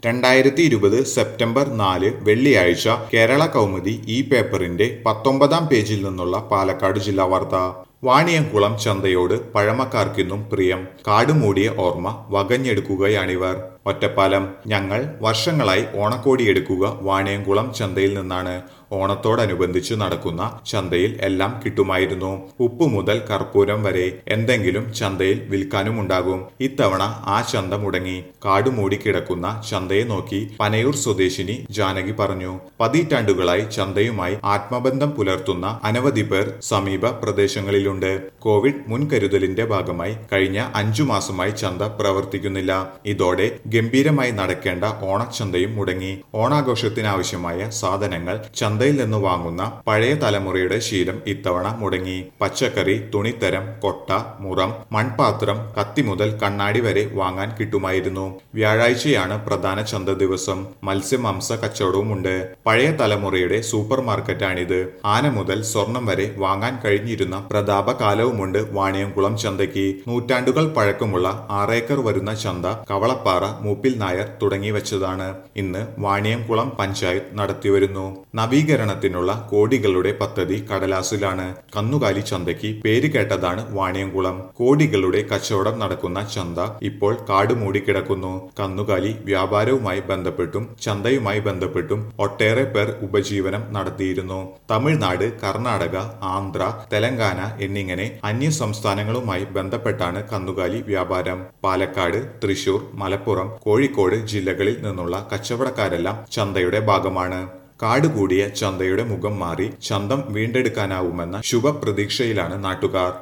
2020 September 4 വെള്ളിയാഴ്ച കേരള കൗമുദി ഈ പേപ്പറിന്റെ 19-ാം പേജിൽ നിന്നുള്ള പാലക്കാട് ജില്ലാ വാർത്ത. വാണിയംകുളം ചന്തയോട് പഴമക്കാർക്കിന്നും പ്രിയം, കാടുമൂടിയ ഓർമ്മ വകഞ്ഞെടുക്കുകയാണിവർ. ഒറ്റപ്പാലം. ഞങ്ങൾ വർഷങ്ങളായി ഓണക്കോടിയെടുക്കുക വാണിയംകുളം ചന്തയിൽ നിന്നാണ്. ഓണത്തോടനുബന്ധിച്ച് നടക്കുന്ന ചന്തയിൽ എല്ലാം കിട്ടുമായിരുന്നു. ഉപ്പ് മുതൽ കർപ്പൂരം വരെ എന്തെങ്കിലും ചന്തയിൽ വിൽക്കാനുമുണ്ടാകും. ഇത്തവണ ആ ചന്ത മുടങ്ങി. കാടുമൂടി കിടക്കുന്ന ചന്തയെ നോക്കി പനയൂർ സ്വദേശിനി ജാനകി പറഞ്ഞു. പതിറ്റാണ്ടുകളായി ചന്തയുമായി ആത്മബന്ധം പുലർത്തുന്ന അനവധി പേർ സമീപ പ്രദേശങ്ങളിലുണ്ട്. കോവിഡ് മുൻകരുതലിന്റെ ഭാഗമായി കഴിഞ്ഞ 5 മാസമായി ചന്ത പ്രവർത്തിക്കുന്നില്ല. ഇതോടെ ഗംഭീരമായി നടക്കേണ്ട ഓണച്ചന്തയും മുടങ്ങി. ഓണാഘോഷത്തിനാവശ്യമായ സാധനങ്ങൾ ചന്തയിൽ നിന്ന് വാങ്ങുന്ന പഴയ തലമുറയുടെ ശീലം ഇത്തവണ മുടങ്ങി. പച്ചക്കറി, തുണിത്തരം, കൊട്ട, മുറം, മൺപാത്രം, കത്തി മുതൽ കണ്ണാടി വരെ വാങ്ങാൻ കിട്ടുമായിരുന്നു. വ്യാഴാഴ്ചയാണ് പ്രധാന ചന്ത ദിവസം. മത്സ്യമാംസ കച്ചവടവുമുണ്ട്. പഴയ തലമുറയുടെ സൂപ്പർ മാർക്കറ്റാണിത്. ആന മുതൽ സ്വർണം വരെ വാങ്ങാൻ കഴിഞ്ഞിരുന്ന പ്രതാപകാലവുമുണ്ട് വാണിയംകുളം ചന്തയ്ക്ക്. നൂറ്റാണ്ടുകൾ പഴക്കമുള്ള 6 ഏക്കർ വരുന്ന ചന്ത കവളപ്പാറ മൂപ്പിൽ നായർ തുടങ്ങി വെച്ചതാണ്. ഇന്ന് വാണിയംകുളം പഞ്ചായത്ത് നടത്തിവരുന്നു. നവീകരണത്തിനുള്ള കോടികളുടെ പദ്ധതി കടലാസിലാണ്. കന്നുകാലി ചന്തയ്ക്ക് പേര് കേട്ടതാണ് വാണിയംകുളം. കോടികളുടെ കച്ചവടം നടക്കുന്ന ചന്ത ഇപ്പോൾ കാടുമൂടി കിടക്കുന്നു. കന്നുകാലി വ്യാപാരവുമായി ബന്ധപ്പെട്ടും ചന്തയുമായി ബന്ധപ്പെട്ടും ഒട്ടേറെ പേർ ഉപജീവനം നടത്തിയിരുന്നു. തമിഴ്നാട്, കർണാടക, ആന്ധ്ര, തെലങ്കാന എന്നിങ്ങനെ അന്യ സംസ്ഥാനങ്ങളുമായി ബന്ധപ്പെട്ടാണ് കന്നുകാലി വ്യാപാരം. പാലക്കാട്, തൃശൂർ, മലപ്പുറം, കോഴിക്കോട് ജില്ലകളിൽ നിന്നുള്ള കച്ചവടക്കാരെല്ലാം ചന്തയുടെ ഭാഗമാണ്. കാടുകൂടിയ ചന്തയുടെ മുഖം മാറി ചന്തം വീണ്ടെടുക്കാനാവുമെന്ന ശുഭപ്രതീക്ഷയിലാണ് നാട്ടുകാർ.